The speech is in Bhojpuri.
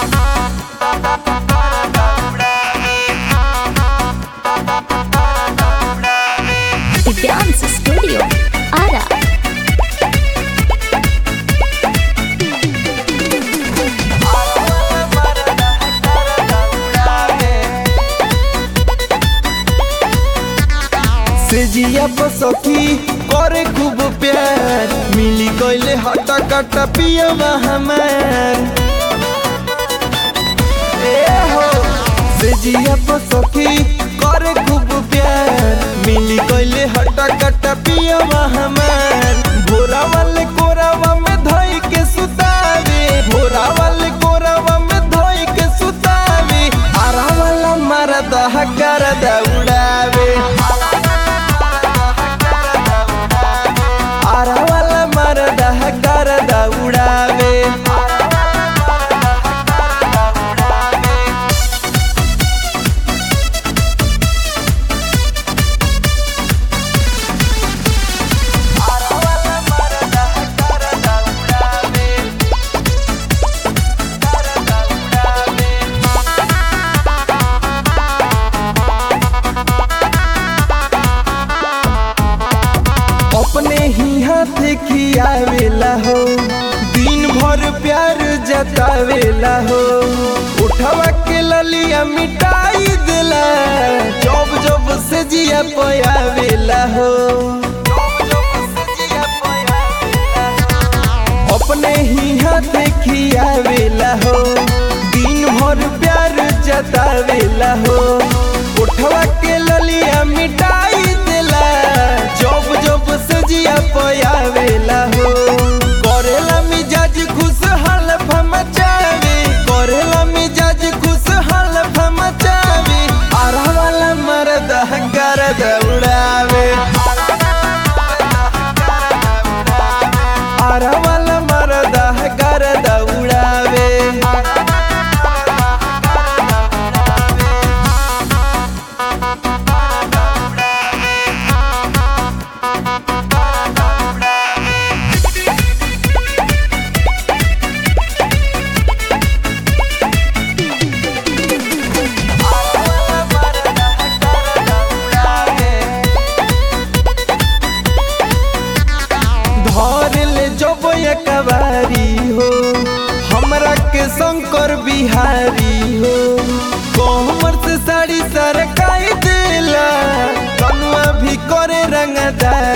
Dance Studio Ara. सेजिया बसखी करे खूब प्यार मिली गईले हटा कटा पियवा हमार हो सेजिया बसखी करे खूब प्यार मिली गईले हटा कटा पियवा हमार भोरा वाले कोरावा में धोई के सुतावे भोरा वाले कोरावा में धोई के सुतावे आरा वाला मरदा करदा उड़ावे आरा वाला मरदा करदा उड़ावे अपने ही हाथ खियावेला हो दिन भर प्यार जतावेला हो उठवा के ललिया मिटाई देला जब जब से जिया पयावेला हो अपने ही हाथ खियावेला हो दिन भर प्यार जतावेला हो उठवा के ललिया मिटाई देला जब जब से जिया पयावेला हो करेला मिजाज खुश हाल फमचावे करेला मिजाज खुश हाल फमचावे आरा वाला मरदा करदा उड़ावे आरा वाला मरदा करदा उड़ावे धर ले जब एकबारी हो हमरा के शंकर बिहारी हो कोमर से साड़ी सरकाई देला कनुआ भी करे रंगदारी